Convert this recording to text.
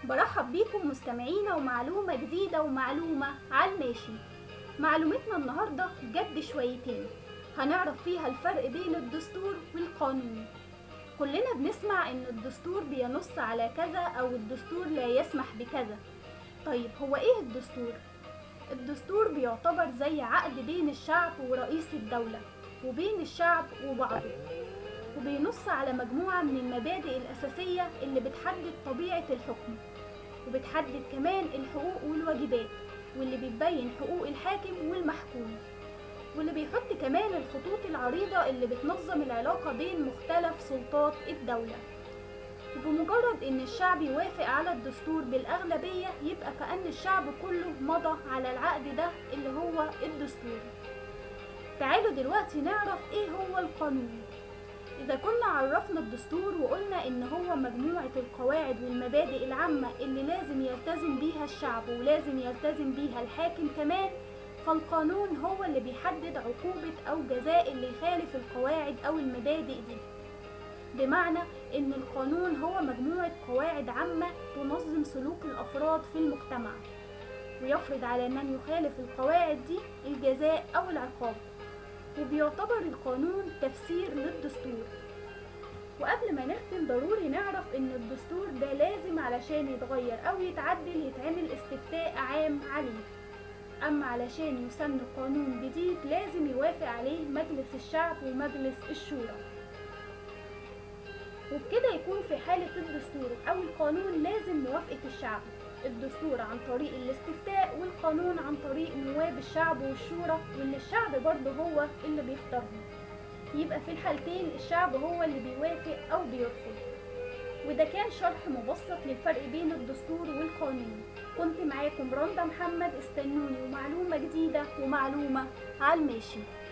برحب بيكم مستمعينا ومعلومة جديدة ومعلومة على الماشي. معلومتنا النهاردة جد شويتين، هنعرف فيها الفرق بين الدستور والقانون. كلنا بنسمع ان الدستور بينص على كذا او الدستور لا يسمح بكذا. طيب هو ايه الدستور؟ الدستور بيعتبر زي عقد بين الشعب ورئيس الدولة وبين الشعب وبعضه، وبينص على مجموعة من المبادئ الأساسية اللي بتحدد طبيعة الحكم، وبتحدد كمان الحقوق والواجبات، واللي بتبين حقوق الحاكم والمحكوم، واللي بيحط كمان الخطوط العريضة اللي بتنظم العلاقة بين مختلف سلطات الدولة. وبمجرد ان الشعب يوافق على الدستور بالأغلبية يبقى كأن الشعب كله مضى على العقد ده اللي هو الدستور. تعالوا دلوقتي نعرف ايه هو القانون. إذا كنا عرفنا الدستور وقلنا إن هو مجموعة القواعد والمبادئ العامة اللي لازم يلتزم بيها الشعب ولازم يلتزم بيها الحاكم كمان، فالقانون هو اللي بيحدد عقوبة أو جزاء اللي يخالف القواعد أو المبادئ دي. بمعنى إن القانون هو مجموعة قواعد عامة تنظم سلوك الأفراد في المجتمع، ويفرض على من يخالف القواعد دي الجزاء أو العقاب، وبيعتبر القانون تفسير للدستور. وقبل ما نختم ضروري نعرف ان الدستور ده لازم علشان يتغير او يتعدل يتعمل استفتاء عام عليه، اما علشان يسن قانون جديد لازم يوافق عليه مجلس الشعب ومجلس الشورى. وبكده يكون في حالة الدستور او القانون لازم موافقة الشعب، الدستور عن طريق الاستفتاء والقانون عن طريق نواب الشعب والشورى، واللي الشعب برضه هو اللي بيختارهم. يبقى في الحالتين الشعب هو اللي بيوافق او بيرفض. وده كان شرح مبسط للفرق بين الدستور والقانون. كنت معاكم رندا محمد، استنوني ومعلومة جديدة ومعلومة على الماشي.